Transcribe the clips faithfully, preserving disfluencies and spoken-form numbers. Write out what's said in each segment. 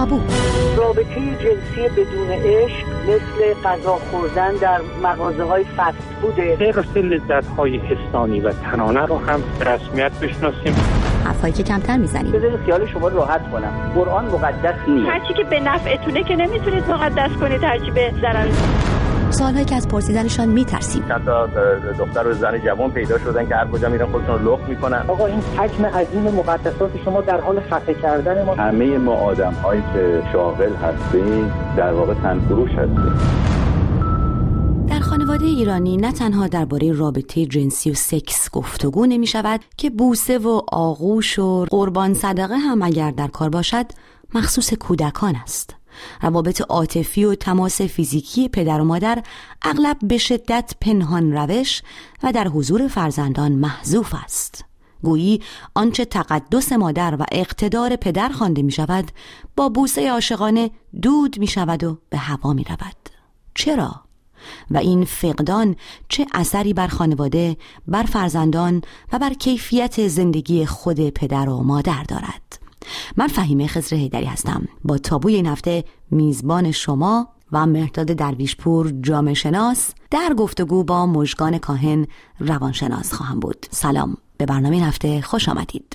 تابو. رابطه جنسی بدون عشق مثل غذا خوردن در مغازه‌های فست فوده. حفظ لذت‌های حسانی و تنانه رو هم به رسمیت بشناسیم. حرفایی که کمتر میزنیم. بذارید خیال شما راحت کنم. قرآن مقدس نیست. هرچی که به نفعتونه که نمیتونید مقدس کنید، هرچی به ضرر. سوالهایی که از پرسیدنشان میترسیم. چند تا دختر و زن جوان پیدا شدن که هر کجا میرن خودشون رو لخت میکنن. آقا این حجم عظیم مقدسات شما در حال خفه کردن ما. همه ما آدم‌هایی که شاغل هستیم در واقع تنفروش هستیم. در خانواده ایرانی نه تنها درباره رابطه جنسی و سکس گفتگو نمی شود که بوسه و آغوش و قربان صدقه هم اگر در کار باشد مخصوص کودکان است. روابط عاطفی و تماس فیزیکی پدر و مادر اغلب به شدت پنهان روش و در حضور فرزندان محذوف است. گویی آنچه تقدس مادر و اقتدار پدر خوانده می شود با بوسه عاشقانه دود می شود و به هوا می رود. چرا؟ و این فقدان چه اثری بر خانواده، بر فرزندان و بر کیفیت زندگی خود پدر و مادر دارد؟ من فهیمه خضر حیدری هستم. با تابوی این هفته میزبان شما و مهرداد درویشپور جامعه شناس در گفتگو با مژگان کاهن روانشناس خواهم بود. سلام، به برنامه این هفته خوش آمدید.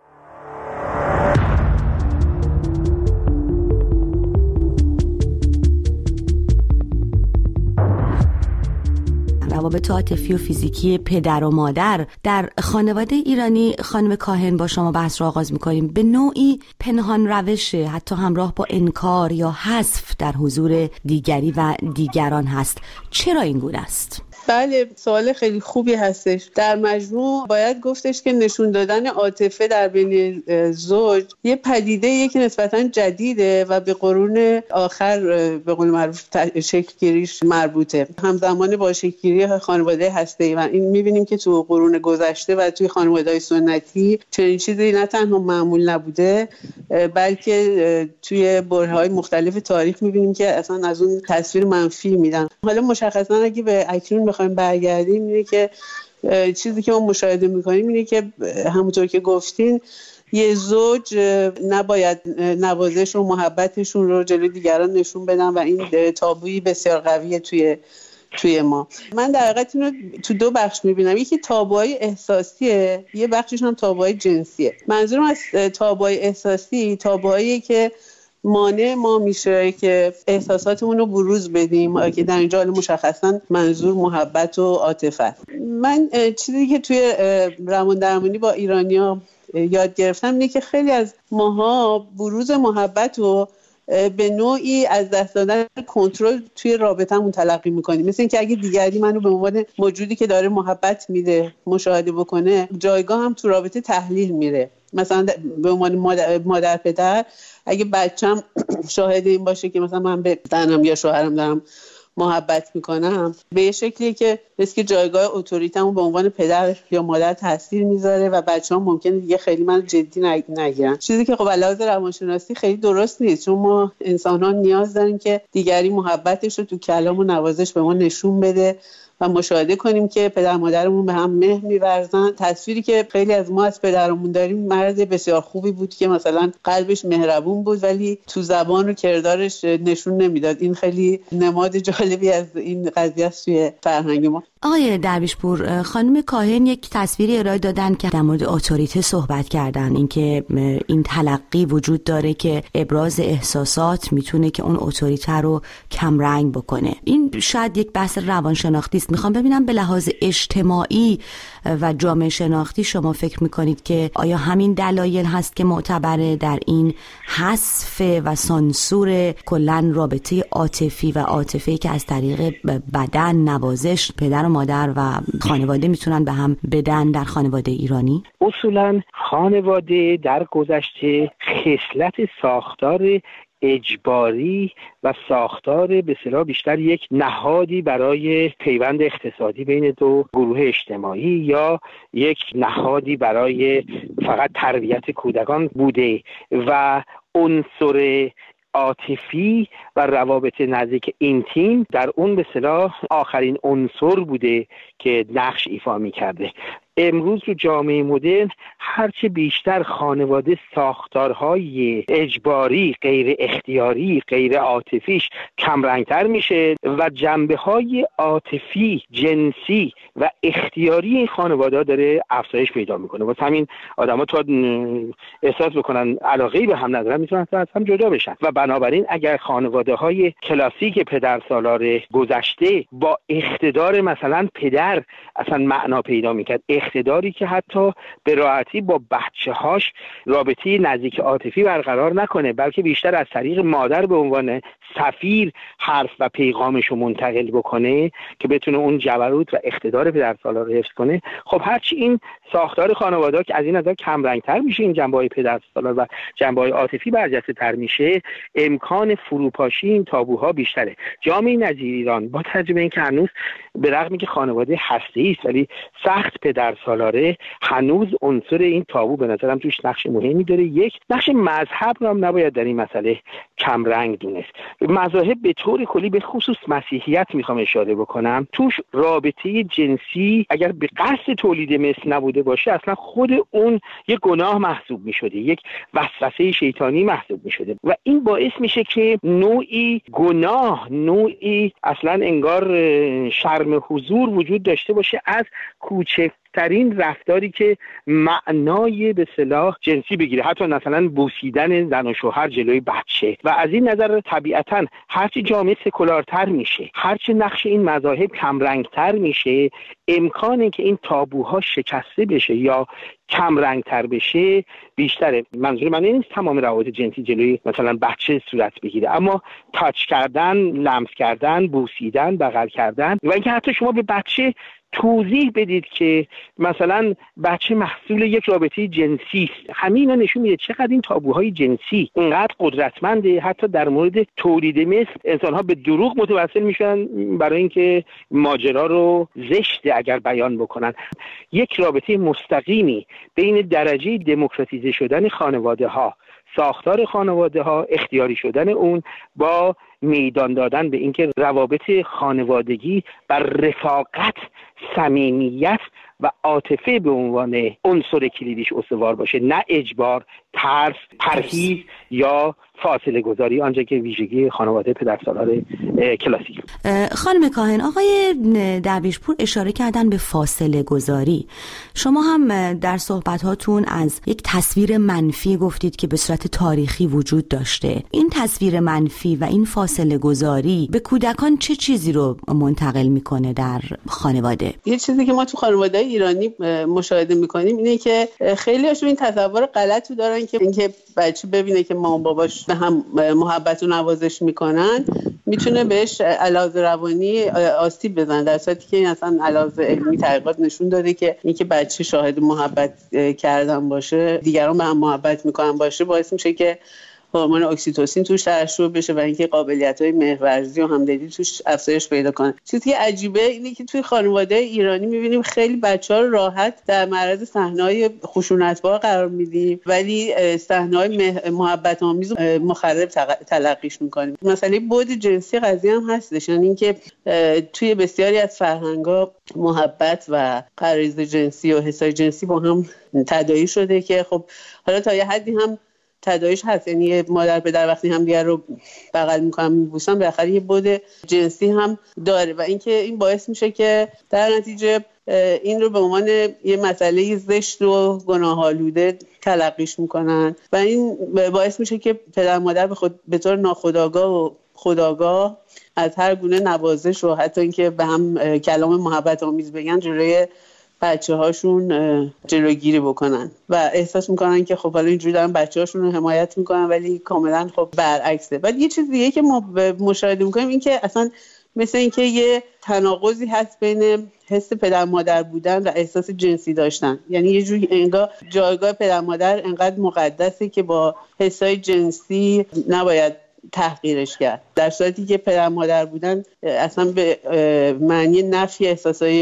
روابط عاطفی و فیزیکی پدر و مادر در خانواده ایرانی، خانم کاهن با شما بحث رو آغاز می‌کنیم. به نوعی پنهان روشه، حتی همراه با انکار یا حذف در حضور دیگری و دیگران هست. چرا این گونه است؟ بله، سوال خیلی خوبی هستش. در مجموع باید گفتش که نشون دادن عاطفه در بین زوج یه پدیده که نسبتاً جدیده و به قرون آخر به قول معروف شکل گیریش مربوطه. همزمان با شکل گیری خانواده هسته‌ای و این می‌بینیم که تو قرون گذشته و توی خانواده‌های سنتی چنین چیزی نه تنها معمول نبوده، بلکه توی برهه‌های مختلف تاریخ می‌بینیم که اصلا از اون تصویر منفی میدن. حالا مشخصاً اگه به اکنون بخوایم برگردیم، اینه که چیزی که ما مشاهده میکنیم اینه که همونطور که گفتین یه زوج نباید نوازش و محبتشون رو جلوی دیگران نشون بدن و این تابویی بسیار قویه توی توی ما. من در حقیقت اینو تو دو بخش میبینم. یکی تابوهای احساسیه، یه بخشش هم تابوهای جنسیه. منظورم از تابوهای احساسی تابوهایی که مانع ما میشه که احساساتمون رو بروز بدیم، که در اینجا حالا مشخصا منظور محبت و عاطفه. من چیزی که توی روان درمانی با ایرانی‌ها یاد گرفتم اینه که خیلی از ماها بروز محبت رو به نوعی از دست دادن کنترل توی رابطمون تلقی میکنیم. مثل اینکه اگه دیگری منو به عنوان موجودی که داره محبت میده مشاهده بکنه، جایگاه هم تو رابطه تحلیل میره. مثلا به عنوان مادر, مادر پدر اگه بچم شاهد این باشه که مثلا من به زنم یا شوهرم دارم محبت میکنم، به یه شکلیه که مثل که جایگاه اتوریتمو به عنوان پدر یا مادر تاثیر میذاره و بچه‌ها ممکنه دیگه خیلی من جدی نگیرن. چیزی که خب علاوه روانشناسی خیلی درست نیست، چون ما انسان‌ها نیاز داریم که دیگری محبتش رو تو کلام و نوازش به ما نشون بده و مشاهده کنیم که پدر مادرمون به هم مهر می‌ورزن. تصویری که خیلی از ما از پدرمون داریم، مرد بسیار خوبی بود که مثلا قلبش مهربون بود ولی تو زبان و کردارش نشون نمیداد. این خیلی نماد جالبی از این قضیه است توی فرهنگ ما. آقای درویشپور، خانم کاهن یک تصویری ارائه دادن که در مورد اتوریته صحبت کردن، اینکه این تلقی وجود داره که ابراز احساسات میتونه که اون اتوریته رو کم رنگ بکنه. این شاید یک بحث روانشناختی است. میخوام ببینم به لحاظ اجتماعی و جامعه شناختی شما فکر میکنید که آیا همین دلایل هست که معتبره در این حذف و سانسور کلن رابطه عاطفی و عاطفی که از طریق بدن، نوازش پدر و مادر و خانواده میتونن به هم بدن در خانواده ایرانی؟ اصولا خانواده در گذشته خصلت ساختار اجباری و ساختار به اصطلاح بیشتر یک نهادی برای پیوند اقتصادی بین دو گروه اجتماعی یا یک نهادی برای فقط تربیت کودکان بوده و عنصر عاطفی و روابط نزدیک اینتیم در اون به اصطلاح آخرین عنصر بوده که نقش ایفا می‌کرده. امروز تو جامعه مدرن هرچه بیشتر خانواده ساختارهای اجباری، غیر اختیاری، غیر عاطفیش کمرنگتر میشه و جنبه‌های عاطفی، جنسی و اختیاری این خانواده داره افزایش پیدا میکنه. واسه همین آدما تا احساس بکنن علاقه‌ای به هم ندارن میتونن از هم جدا بشن و بنابراین اگر خانواده‌های کلاسیک پدرسالار گذشته با اقتدار مثلا پدر اصلا معنا پیدا میکرد، اقتداری که حتی به راحتی با بچه‌هاش رابطه نزدیک عاطفی برقرار نکنه، بلکه بیشتر از طریق مادر به عنوان سفیر حرف و پیغامشو منتقل بکنه که بتونه اون جبروت و اقتدار پدرسالار رو حفظ کنه. خب هرچی این ساختار خانواده که از این نظر کم رنگ‌تر میشه، این جنبه‌های پدرسالار و جنبه‌های عاطفی برجسته‌تر میشه، امکان فروپاشی این تابوها بیشتره. جامعه نظیر ایران با توجه به اینکه هنوز به رغم اینکه خانواده هسته‌ای است ولی سخت پدرسالاره، هنوز عنصر این تابو به نظرم توش نقش مهمی داره. یک، نقش مذهب رو هم نباید در این مسئله کم رنگ دونست. مذاهب به طور کلی به خصوص مسیحیت میخوام اشاره بکنم، توش رابطه جنسی اگر به قصد تولید مثل نبوده باشه اصلا خود اون یک گناه محسوب میشده، یک وسوسه شیطانی محسوب میشده و این باعث میشه که نوعی گناه، نوعی اصلا انگار شرم حضور وجود داشته باشه از کوچک ترین رفتاری که معنای به اصطلاح جنسی بگیره، حتی مثلا بوسیدن زن و شوهر جلوی بچه. و از این نظر طبیعتاً هرچی جامعه سکولارتر میشه، هرچی نقش این مذاهب کمرنگتر میشه، امکانی که این تابوها شکسته بشه یا کم رنگتر بشه بیشتره. منظور من این نیست تمام روابط جنسی جلوی مثلا بچه صورت بگیره، اما تاچ کردن، لمس کردن، بوسیدن، بغل کردن و اینکه حتی شما به بچه توضیح بدید که مثلا بچه محصول یک رابطه جنسی است، همین نشون میده چقدر این تابوهای جنسی اینقدر قدرتمنده. حتی در مورد تولید مثل انسان‌ها به دروغ متوسل میشن برای اینکه ماجرا رو زشت اگر بیان بکنن. یک رابطه مستقیمی بین درجه دموکراتیزه شدن خانواده ها، ساختار خانواده ها، اختیاری شدن اون با میدان دادن به اینکه روابط خانوادگی بر رفاقت، صمیمیت و عاطفه به عنوان عنصر کلیدیش استوار باشه، نه اجبار، ترس، پرهیز یا فاصله گذاری، آنجا که ویژگی خانواده پدرسالار کلاسیک. خانم کاهن، آقای درویشپور اشاره کردن به فاصله گذاری. شما هم در صحبتاتون از یک تصویر منفی گفتید که به صورت تاریخی وجود داشته. این تصویر منفی و این فاصله گذاری به کودکان چه چیزی رو منتقل میکنه در خانواده؟ یه چیزی که ما تو خانواده ایرانی مشاهده میکنیم اینه که خیلی هاشون این تصور غلط رو دارن که اینکه بچه ببینه که مامان باباش به هم محبت و نوازش میکنن میتونه بهش علاوه روانی آسیب بزنه، در صورتی که این اصلا علاوه علمی تحقیقات نشون داده که اینکه بچه شاهد محبت کردن باشه، دیگران به هم محبت میکنن باشه، باعث میشه که هورمون اکسیتوسین توش ترشح بشه و اینکه قابلیت‌های مهرورزی و همدلی توش افزایش پیدا کنه. چیزی که عجیبه اینه که توی خانواده ایرانی می‌بینیم خیلی بچه‌ها رو راحت در معرض صحنه‌های خشونت‌بار قرار میدیم ولی صحنه‌های محبت آمیز مخرب تلقیش می‌کنیم. مثلا بعد جنسی قضیه هم هستش، یعنی اینکه توی بسیاری از فرهنگ‌ها محبت و غریزه جنسی و حسای جنسی با هم تداعی شده که خب حالا تا یه حدی هم تداعیش هست، یعنی مادر پدر وقتی هم دیگر رو بغل میکنن میبوسن بالاخره یه بعد جنسی هم داره و اینکه این باعث میشه که در نتیجه این رو به عنوان یه مسئله زشت و گناه‌آلوده تلقیش میکنن و این باعث میشه که پدر مادر به خود به طور ناخودآگاه و خودآگاه از هر گونه نوازش و حتی اینکه به هم کلام محبت آمیز بگن جلوی بچه هاشون جلوگیری بکنن و احساس میکنن که خب حالا اینجوری دارن بچه هاشون رو حمایت میکنن ولی کاملا خب برعکسه. بعد یه چیز دیگه که ما مشاهده میکنیم این که اصلا مثل اینکه یه تناقضی هست بین حس پدر مادر بودن و احساس جنسی داشتن، یعنی یه جوری انگار جایگاه پدر مادر انقدر مقدسه که با حسای جنسی نباید تحقیرش کرد، در صورتی که پدر مادر بودن اصلا به معنی نفی احساسای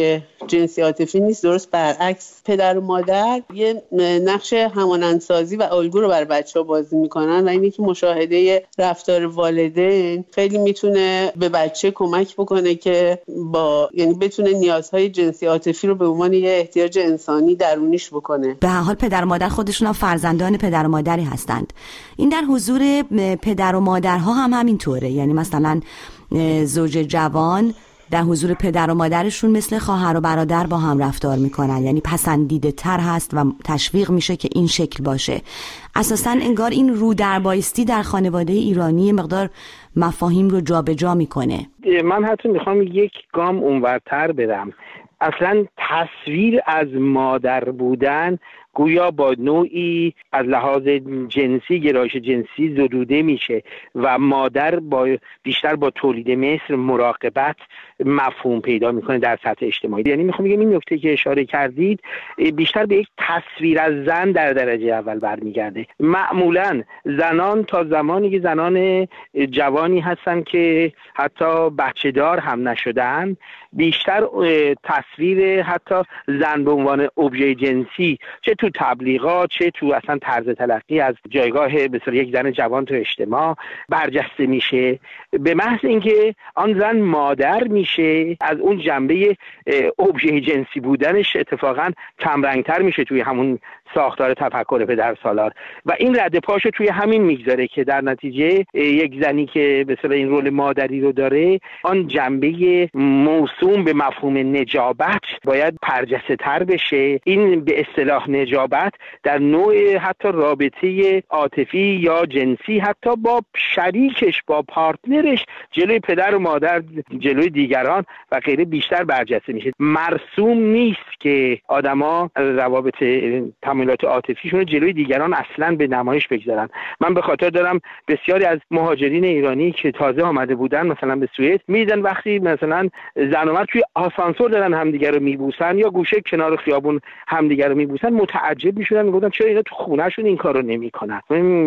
جنسی عاطفی نیست، درست برعکس. پدر و مادر یه نقش همانندسازی و الگو رو برای بچه‌ها بازی میکنن و اینه که مشاهده رفتار والدین خیلی میتونه به بچه کمک بکنه که با یعنی بتونه نیازهای جنسی عاطفی رو به عنوان یه احتیاج انسانی درونیش بکنه. به هر حال پدر و مادر خودشون هم فرزندان پدر و مادری هستند. این در حضور پدر و مادرها هم همینطوره. یعنی مثلا زوج جوان در حضور پدر و مادرشون مثل خواهر و برادر با هم رفتار میکنن، یعنی پسندیده تر هست و تشویق میشه که این شکل باشه. اساساً انگار این رو در بایستی در خانواده ایرانی مقدار مفاهیم رو جابجا جا میکنه. من حتی میخوام یک گام اونورتر برم. اصلا تصویر از مادر بودن گویا با نوعی از لحاظ جنسی، گرایش جنسی زدوده میشه و مادر با بیشتر با تولید مثل مراقبت مفهوم پیدا میکنه در سطح اجتماعی. یعنی میخوام بگم این نکته که اشاره کردید بیشتر به یک تصویر از زن در درجه اول برمیگرده. معمولا زنان تا زمانی که زنان جوانی هستن که حتی بچه دار هم نشدن، بیشتر تصویر حتی زن به عنوان ابژه جنسی چه تو تبلیغات چه تو اصلا طرز تلقی از جایگاه بسیار یک زن جوان تو اجتماع برجسته میشه. به محض اینکه آن زن مادر میشه، از اون جنبه ابژه جنسی بودنش اتفاقا کمرنگتر میشه توی همون ساختار تفکر پدرسالار و این رد پاشو توی همین میگذاره که در نتیجه یک زنی که به اصطلاح این رول مادری رو داره، آن جنبه موسوم به مفهوم نجابت باید برجسته تر بشه. این به اصطلاح نجابت در نوع حتی رابطه عاطفی یا جنسی حتی با شریکش، با پارتنرش، جلوی پدر و مادر، جلوی دیگران و غیره بیشتر برجسته میشه. مرسوم نیست که آدما روابط تمایلات عاطفیشون رو جلوی دیگران اصلاً به نمایش بگذارن. من به خاطر دارم بسیاری از مهاجرین ایرانی که تازه آمده بودن مثلا به سوئد میدن وقتی مثلا زن و مرد توی آسانسور دارن همدیگه رو میبوسن یا گوشه کنار خیابون همدیگه رو میبوسن، متعجب میشدن، میگفتن چرا اینا تو خونهشون این کارو نمیکنن؟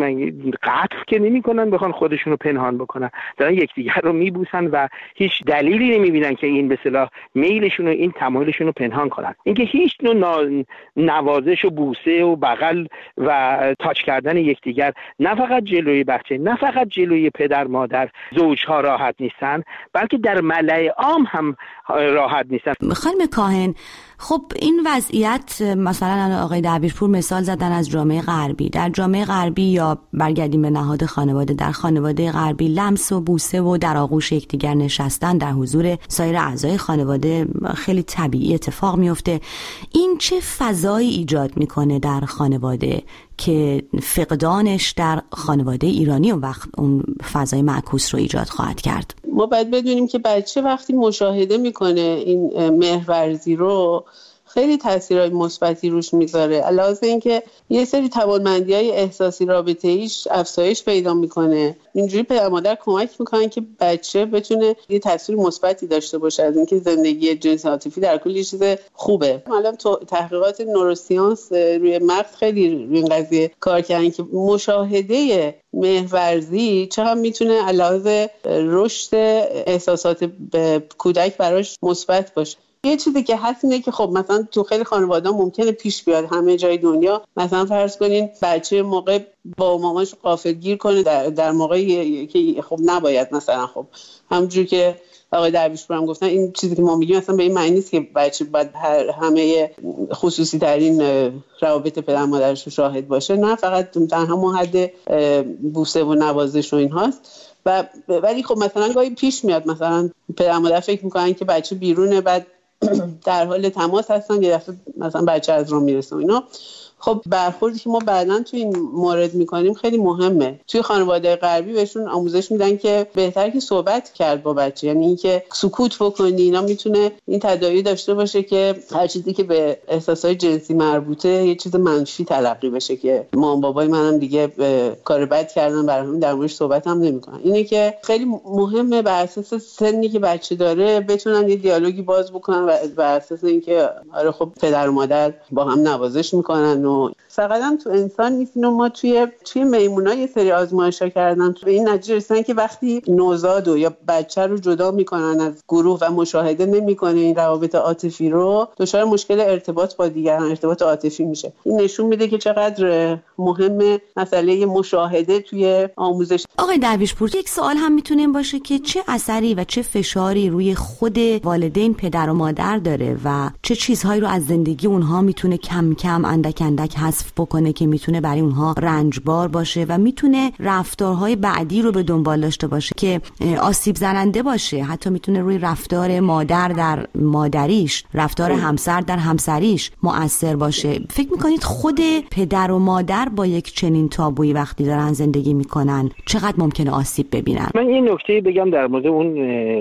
قطع که نمیکنن بخوان خودشون رو پنهان بکنن، دارن یکدیگر رو میبوسن و هیچ دلیلی نمیبینن که این به اصطلاح میلشون و این تمایلشون رو پنهان کنن. اینکه هیچ نوع نوازش و بوسه و بغل و تاچ کردن یکدیگر نه فقط جلوی بچه، نه فقط جلوی پدر مادر زوجها راحت نیستن، بلکه در ملأ عام هم راحت نیستن. خانم کاهن، خب این وضعیت مثلا آقای دبیرپور مثال زدن از جامعه غربی. در جامعه غربی یا برگردیم به نهاد خانواده، در خانواده غربی لمس و بوسه و در آغوش یکدیگر نشستن در حضور سایر اعضای خانواده خیلی طبیعی اتفاق میفته. این چه فضایی ایجاد میکنه در خانواده که فقدانش در خانواده ایرانی اون وقت اون فضای معکوس رو ایجاد خواهد کرد؟ ما باید بدونیم که بچه وقتی مشاهده میکنه این مهرورزی رو خیلی تاثیرهای مثبتی روش میذاره. علاوه اینکه یه سری توانمندی‌های احساسی رابطه‌ایش افزایش پیدا میکنه. اینجوری پدر مادر کمک میکنن که بچه بتونه یه تاثیر مثبتی داشته باشه از اینکه زندگی جنسی عاطفی در کل یه چیز خوبه. الان تو تحقیقات نوروساینس روی مغز خیلی روی این قضیه کار کردن که مشاهده مهرورزی چقدر میتونه علاوه رشد احساسات کودک براش مثبت باشه. یه چیزی که هست اینه که خب مثلا تو خیلی خانواده‌ها ممکنه پیش بیاد همه جای دنیا، مثلا فرض کنین بچه موقع با مامانش غافلگیر کنه در در موقعی که خب نباید، مثلا خب همونجوری که آقای درویشپور هم گفتن این چیزی که ما میگیم مثلا به این معنی نیست که بچه باید همه خصوصی ترین روابط پدر مادرش رو شاهد باشه، نه، فقط در همون حد بوسه و نوازش و این هاست. و ولی خب مثلا گاهی پیش میاد مثلا پدر مادر فکر میکنن که بچه بیرونه، بعد در حال تماس هستن، یه دفعه مثلا بچه از راه میرسه و اینا. خب برخوردی که ما بعداً تو این مورد میکنیم خیلی مهمه. توی خانواده غربی بهشون آموزش میدن که بهتره که صحبت کرد با بچه، یعنی اینکه سکوت بکنی. اینا میتونه این تداعی داشته باشه که هر چیزی که به احساسات جنسی مربوطه یه چیز منفی تلقی بشه که مام بابای منم دیگه کار بد کردن، برای همین در موردش صحبت هم نمیکنن. اینه که خیلی مهمه بر اساس سنی که بچه داره بتونن یه دیالوگی باز بکنن و بر اساس اینکه آره خب پدر و مادر با هم نوازش میکنن و فقط هم تو انسان نیست، اینو ما توی توی میمونا یه سری آزمایش‌ها کردن، تو این نتیجه رسیدن که وقتی نوزاد یا بچه رو جدا میکنن از گروه و مشاهده نمیکنه این روابط عاطفی رو، دچار مشکل ارتباط با دیگران، ارتباط عاطفی میشه. این نشون میده که چقدر مهمه مسئله مشاهده توی آموزش. آقای درویشپور، یک سوال هم میتونه این باشه که چه اثری و چه فشاری روی خود والدین، پدر و مادر داره و چه چیزهایی رو از زندگی اونها میتونه کم کم اندک اندک حذف بکنه که میتونه برای اونها رنجبار باشه و میتونه رفتارهای بعدی رو به دنبال داشته باشه که آسیب زننده باشه. حتی میتونه روی رفتار مادر در مادریش، رفتار همسر در همسریش مؤثر باشه. فکر میکنید خود پدر و مادر با یک چنین تابویی وقتی دارن زندگی میکنن چقدر ممکنه آسیب ببینن؟ من این نکته بگم در مورد اون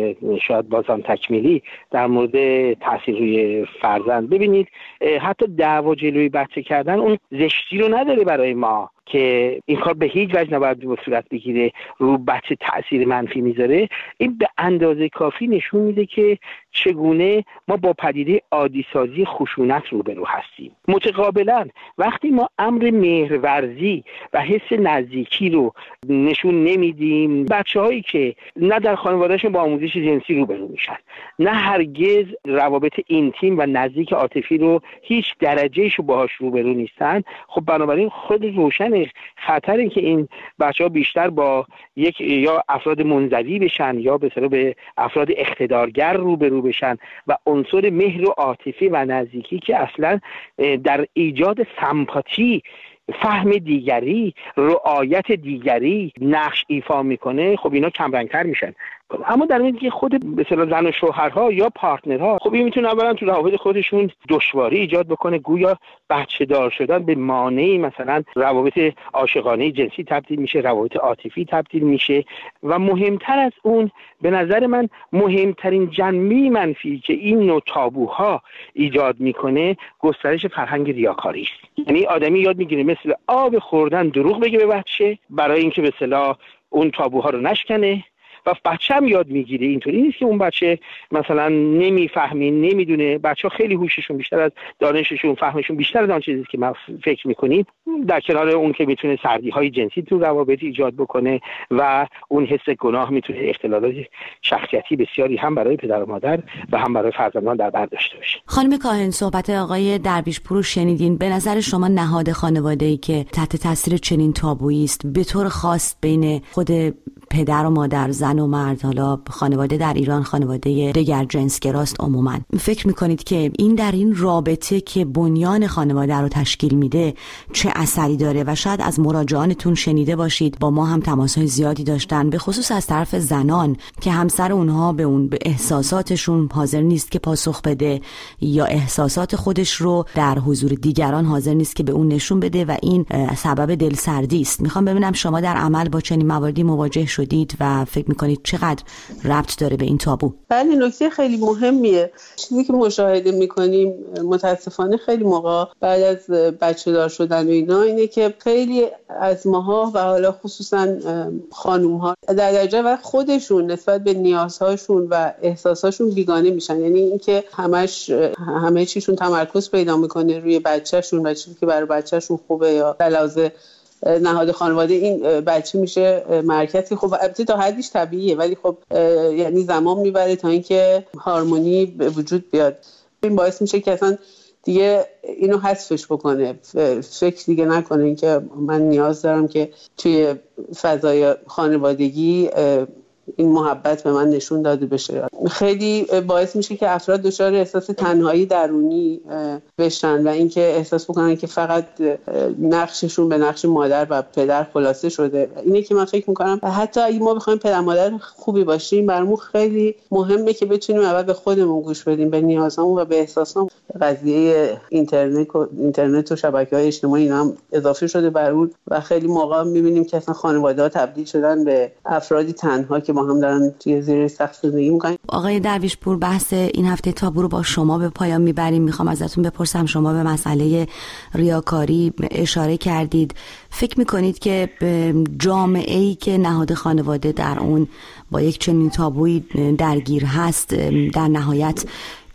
شاید بازم تکمیلی در مورد تاثیر روی فرزند. ببینید حتی دعوا جلوی بچه کردن اون زشتی رو نداره برای ما که این کار به هیچ وجه نباید به صورت بگیره، رو بچه تأثیر منفی میذاره. این به اندازه کافی نشون میده که چگونه ما با پدیده عادی سازی خشونت روبرو هستیم. متقابلا وقتی ما امر مهرورزی و حس نزدیکی رو نشون نمیدیم، بچه‌هایی که نه در خانوادهشون با آموزش جنسی روبرو میشن، نه هرگز روابط اینتیم و نزدیک عاطفی رو هیچ درجه‌ایشو باهاش روبرو نیستن، خب بنابراین خود روشن خطره که این بچه‌ها بیشتر با یک یا افراد منزوی بشن یا به اصطلاح به افراد اقتدارگر روبرو بشن و عنصر مهر و عاطفی و نزدیکی که اصلا در ایجاد سمپاتی، فهم دیگری، رعایت دیگری نقش ایفا میکنه، خب اینا کم رنگ‌تر میشن. اما در این که خود به اصطلاح زن و شوهرها یا پارتنرها، خب این میتونه اولا تو روابط خودشون دشواری ایجاد بکنه، گویا بچه دار شدن به مانعی مثلا روابط عاشقانه جنسی تبدیل میشه، روابط عاطفی تبدیل میشه. و مهمتر از اون، به نظر من مهمترین جنبه منفی که این نوع تابوها ایجاد میکنه گسترش فرهنگ ریاکاری است. یعنی آدمی یاد میگیره مثل آب خوردن دروغ بگه به بچه برای اینکه به اصطلاح اون تابوها رو نشکنه، و بچه هم یاد میگیره. اینطوری نیست که اون بچه مثلا نمیفهمی، نمیدونه. بچه ها خیلی هوششون بیشتر از دانششون، فهمشون بیشتر از آن چیزی که ما فکر میکنیم. در کنار اون که میتونه سردی های جنسی تو روابط ایجاد بکنه و اون حس گناه میتونه اختلالات شخصیتی بسیاری هم برای پدر و مادر و هم برای فرزندان در بر داشته باشه. خانم کاهن، صحبت آقای درویشپور رو شنیدین. به نظر شما نهاد خانواده‌ای که تحت تاثیر چنین تابویی است، به طور خاص بین خود پدر و مادر، زن و مرد، حالا خانواده در ایران خانواده دگر جنسگراست عموما، فکر میکنید که این در این رابطه که بنیان خانواده رو تشکیل میده چه اثری داره؟ و شاید از مراجعانتون شنیده باشید، با ما هم تماس‌های زیادی داشتن، به خصوص از طرف زنان که همسر اونها به اون به احساساتشون حاضر نیست که پاسخ بده یا احساسات خودش رو در حضور دیگران حاضر نیست که به اون نشون بده و این سبب دلسردی است. میخوام ببینم شما در عمل با چنین مواردی مواجه شدید و فکر میکنید چقدر ربط داره به این تابو؟ بله، نکته خیلی مهمیه. چیزی که مشاهده میکنیم متاسفانه خیلی موقع بعد از بچه دار شدن و اینا اینه که خیلی از ماها و حالا خصوصا خانوم ها در درجه و خودشون نسبت به نیازهاشون و احساساشون بیگانه میشن. یعنی اینکه همش همه چیشون تمرکز پیدا میکنه روی بچه‌شون و چیزی که برای بچه‌شون خوبه یا علاوه نهاد خانواده این بچه میشه مرکزی. خب البته تا حدیش طبیعیه، ولی خب یعنی زمان میبره تا اینکه هارمونی به وجود بیاد. این باعث میشه که اصلا دیگه اینو حذفش بکنه، فکر دیگه نکنه اینکه من نیاز دارم که توی فضای خانوادگی این محبت به من نشون داده بشه. خیلی باعث میشه که افراد دچار احساس تنهایی درونی بشن و اینکه احساس بکنن که فقط نقششون به نقش مادر و پدر خلاصه شده. اینه که من فکر میکنم حتی اگه ما بخوایم پدر مادر خوبی باشیم، برامون خیلی مهمه که بتونیم اول به خودمون گوش بدیم، به نیازامون و به احساسامون. قضیه اینترنت و اینترنت و شبکه‌های اجتماعی اینا هم اضافه شده بر اون و خیلی موقع می‌بینیم که اصلا خانواده‌ها تبدیل شدن به افرادی تنها که با هم دارن توی زیر سقف زندگی می‌کنن. آقای درویشپور، بحث این هفته تابو رو با شما به پایان میبریم. میخوام ازتون بپرسم، شما به مسئله ریاکاری اشاره کردید. فکر میکنید که جامعه‌ای که نهاد خانواده در اون با یک چنین تابویی درگیر هست، در نهایت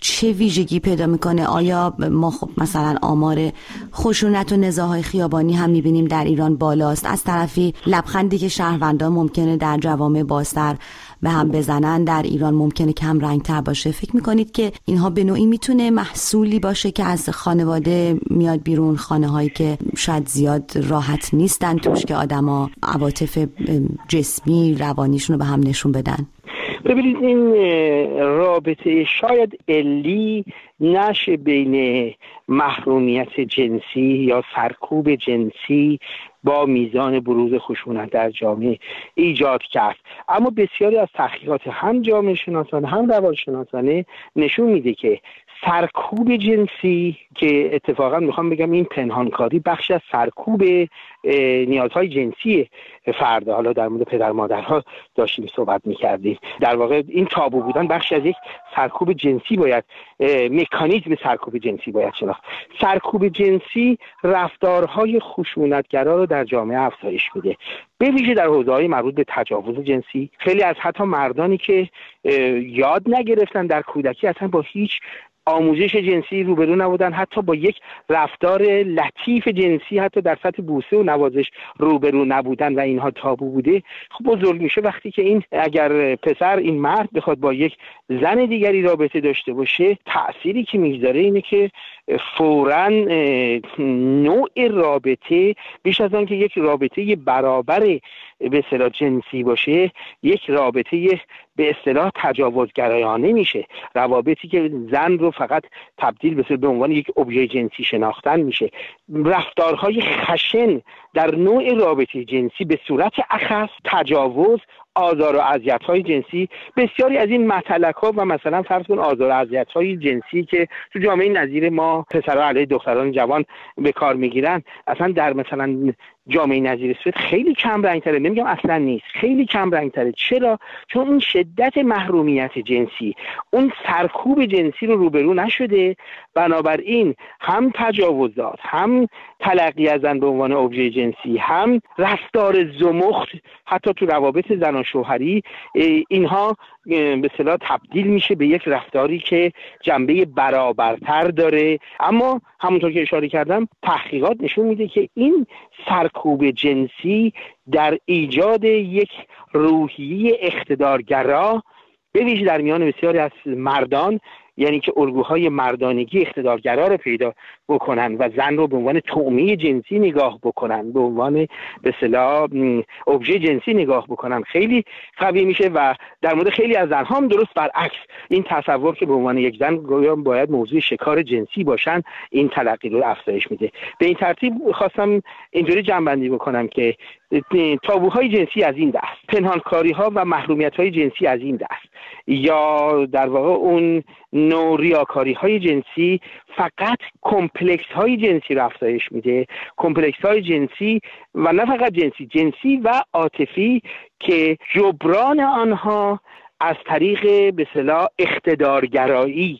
چه ویژگی پیدا میکنه؟ آیا ما خب مثلا آمار خشونت و نزاع‌های خیابانی هم میبینیم در ایران بالاست، از طرفی لبخندی که شهروندان ممکنه در جوامع بازتر به هم بزنن در ایران ممکنه کم رنگتر باشه. فکر میکنید که اینها به نوعی میتونه محصولی باشه که از خانواده میاد بیرون، خانه هایی که شاید زیاد راحت نیستن توش که آدما عواطف جسمی روانیشون رو به هم نشون بدن؟ ببینید این رابطه شاید علی نشه بین محرومیت جنسی یا سرکوب جنسی با میزان بروز خشونت در جامعه ایجاد کرد، اما بسیاری از تحقیقات هم جامعه شناسانه هم روانشناسانه نشون میده که سرکوب جنسی، که اتفاقا میخوام بگم این پنهانکاری بخش از سرکوب نیازهای جنسی فرد، حالا در مورد پدر مادرها داشتیم صحبت میکردیم، در واقع این تابو بودن بخش از یک سرکوب جنسی باید، مکانیزم سرکوب جنسی باید شناخت. سرکوب جنسی رفتارهای خشونتگرا رو در جامعه افزایش میده، به ویژه در حوزه‌های مربوط به تجاوز جنسی. خیلی از حتی مردانی که یاد نگرفتن در کودکی اصلا با هیچ آموزش جنسی روبرو نبودن، حتی با یک رفتار لطیف جنسی حتی در سطح بوسه و نوازش روبرو نبودن و اینها تابو بوده، خب بزرگ میشه وقتی که این اگر پسر، این مرد بخواد با یک زن دیگری رابطه داشته باشه، تأثیری که میذاره اینه که فوراً نوع رابطه بیش از آن که یک رابطه برابر به اصطلاح جنسی باشه، یک رابطه به اصطلاح تجاوزگرایانه میشه. روابطی که زن رو فقط تبدیل به به عنوان یک ابژه جنسی شناختن میشه. رفتارهای خشن در نوع رابطه جنسی به صورت اخص تجاوز، آزار و اذیت‌های جنسی، بسیاری از این مطلق‌ها و مثلا فرض کن آزار و اذیت‌های جنسی که تو جامعه نظیر ما پسرها علیه دختران جوان به کار میگیرن، اصلا در مثلا جامعه نظیر سوئد خیلی کم رنگ‌تره، نمیگم اصلا نیست، خیلی کم رنگ‌تره. چرا؟ چون اون شدت محرومیت جنسی، اون سرکوب جنسی رو روبرو نشده، بنابراین هم تجاوزات، هم تلقی از زن به عنوان ابژه جنسی، هم رفتار زمخت حتی تو روابط زن و شوهری، اینها به اصطلاح تبدیل میشه به یک رفتاری که جنبه برابرتر داره. اما همونطور که اشاره کردم تحقیقات نشون میده که این سرکوب جنسی در ایجاد یک روحیه اقتدارگرا به ویژه در میان بسیاری از مردان، یعنی که الگوهای مردانگی اقتدارگرا رو پیدا بکنن و زن رو به عنوان طعمه جنسی نگاه بکنن، به عنوان به اصطلاح ابژه جنسی نگاه بکنن، خیلی قوی میشه. و در مورد خیلی از زنها هم درست برعکس، این تصور که به عنوان یک زن باید موضوع شکار جنسی باشن، این تلقی رو افزایش میده. به این ترتیب خواستم اینجوری جمع‌بندی بکنم که تابوهای جنسی از این دست، پنهانکاری‌ها و محرومیت‌های جنسی از این دست، یا در واقع اون نوع ریاکاری‌های جنسی فقط کمپلکس‌های جنسی رو افزایش میده، کمپلکس‌های جنسی و نه فقط جنسی، جنسی و عاطفی که جبران آنها از طریق به اصطلاح اقتدارگرایی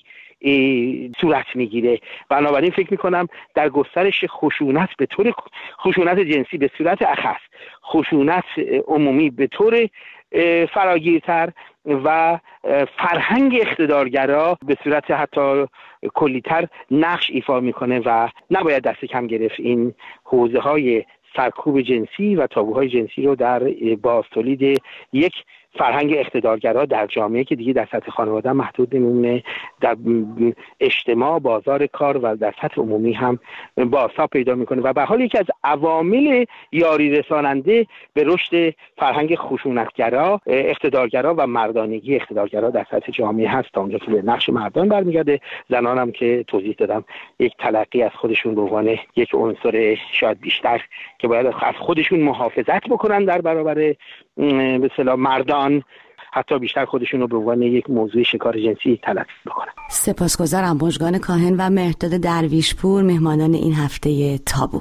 صورت میگیره. بنابراین فکر میکنم در گسترش خشونت به طور خشونت جنسی به صورت اخص، خشونت عمومی به طور فراگیرتر و فرهنگ اقتدارگرا به صورت حتی کلیتر نقش ایفا میکنه و نباید دست کم گرفت این حوزه های سرکوب جنسی و تابوهای جنسی رو در بازتولید یک فرهنگ اقتدارگرا در جامعه که دیگه در سطح خانواده محدود نمیمونه، در اجتماع، بازار کار و در سطح عمومی هم بازتاب پیدا میکنه و به حال یکی از عوامل یاری رساننده به رشد فرهنگ خشونتگرا، اقتدارگرا و مردانگی اقتدارگرا در سطح جامعه هست. تا اونجا که به نقش مردان برمیگرده، زنان هم که توضیح دادم یک تلقی از خودشون به عنوان یک عنصر شاید بیشتر که باید از خودشون محافظت بکنن در برابر به اصطلاح مردان، حتی بیشتر خودشون رو به عنوان یک موضوع شکار جنسی تلقی بکنن. سپاسگزارم. مژگان کاهن و مهرداد درویشپور مهمانان این هفته تابو.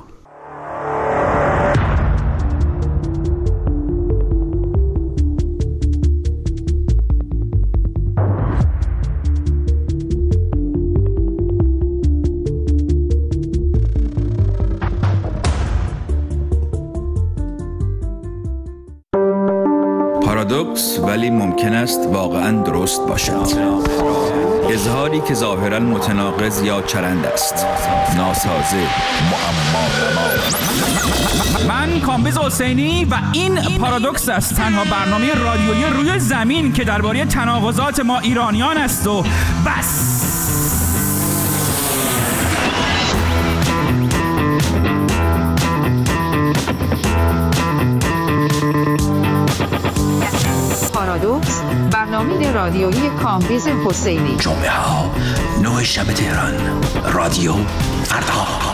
پارادوکس ولی ممکن است واقعاً درست باشد. اظهاری که ظاهراً متناقض یا چرند است. ناسازه، معما. من کامبیز حسینی و این پارادوکس است، تنها برنامه رادیویی روی زمین که درباره تناقضات ما ایرانیان است و بس. پارادوکس، برنامه رادیویی کامبیز حسینی. جمعه ها نه شب تهران، رادیو فردا.